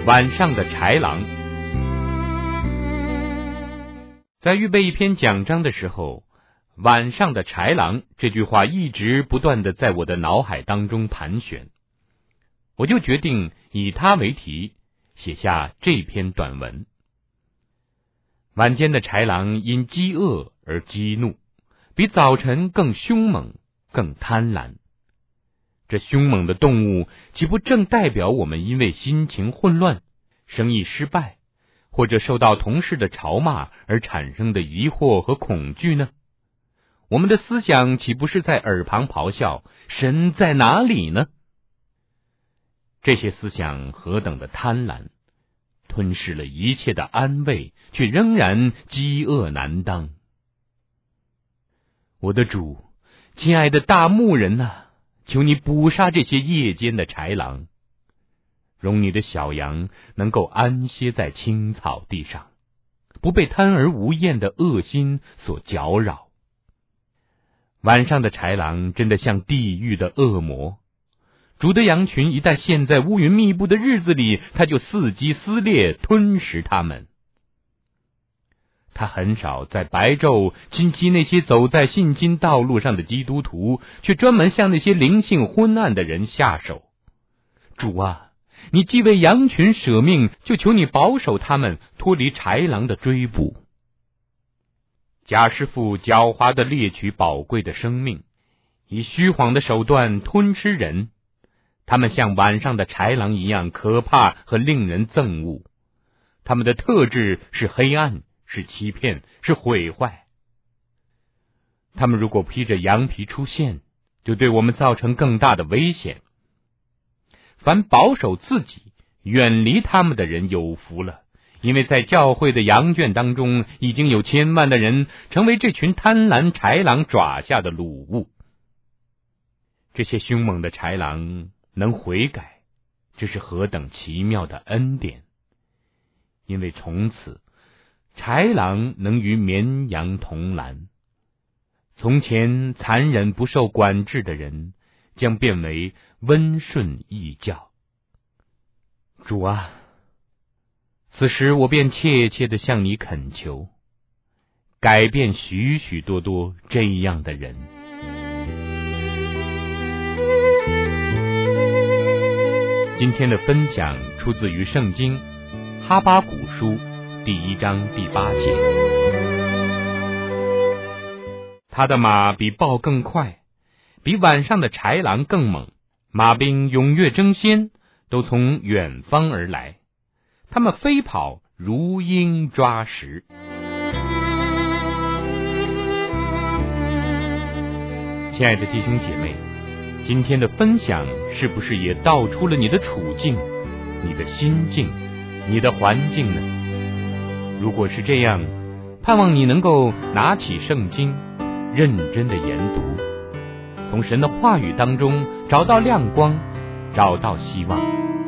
晚上的豺狼。在预备一篇讲章的时候，晚上的豺狼这句话一直不断地在我的脑海当中盘旋，我就决定以它为题写下这篇短文。晚间的豺狼因饥饿而激怒，比早晨更凶猛，更贪婪。这凶猛的动物岂不正代表我们因为心情混乱、生意失败，或者受到同事的嘲骂而产生的疑惑和恐惧呢？我们的思想岂不是在耳旁咆哮，神在哪里呢？这些思想何等的贪婪，吞噬了一切的安慰，却仍然饥饿难当。我的主，亲爱的大牧人啊，求你捕杀这些夜间的豺狼，容你的小羊能够安歇在青草地上，不被贪而无厌的恶心所搅扰。晚上的豺狼真的像地狱的恶魔，主的羊群一旦陷在乌云密布的日子里，他就伺机撕裂吞食他们。他很少在白昼侵袭那些走在信心道路上的基督徒，却专门向那些灵性昏暗的人下手。主啊，你既为羊群舍命，就求你保守他们脱离豺狼的追捕。假师傅狡猾地猎取宝贵的生命，以虚晃的手段吞吃人。他们像晚上的豺狼一样可怕和令人憎恶。他们的特质是黑暗，是欺骗，是毁坏。他们如果披着羊皮出现，就对我们造成更大的危险。凡保守自己、远离他们的人有福了，因为在教会的羊圈当中，已经有千万的人成为这群贪婪豺狼爪下的掳物。这些凶猛的豺狼能悔改，这是何等奇妙的恩典！因为从此豺狼能与绵羊同栏，从前残忍不受管制的人将变为温顺易教。主啊，此时我便切切地向你恳求，改变许许多多这样的人。今天的分享出自于圣经哈巴谷书第1章第8节。他的马比豹更快，比晚上的豺狼更猛，马兵踊跃争先，都从远方而来，他们飞跑如鹰抓食。亲爱的弟兄姐妹，今天的分享是不是也道出了你的处境、你的心境、你的环境呢？如果是这样，盼望你能够拿起圣经，认真的研读，从神的话语当中找到亮光，找到希望。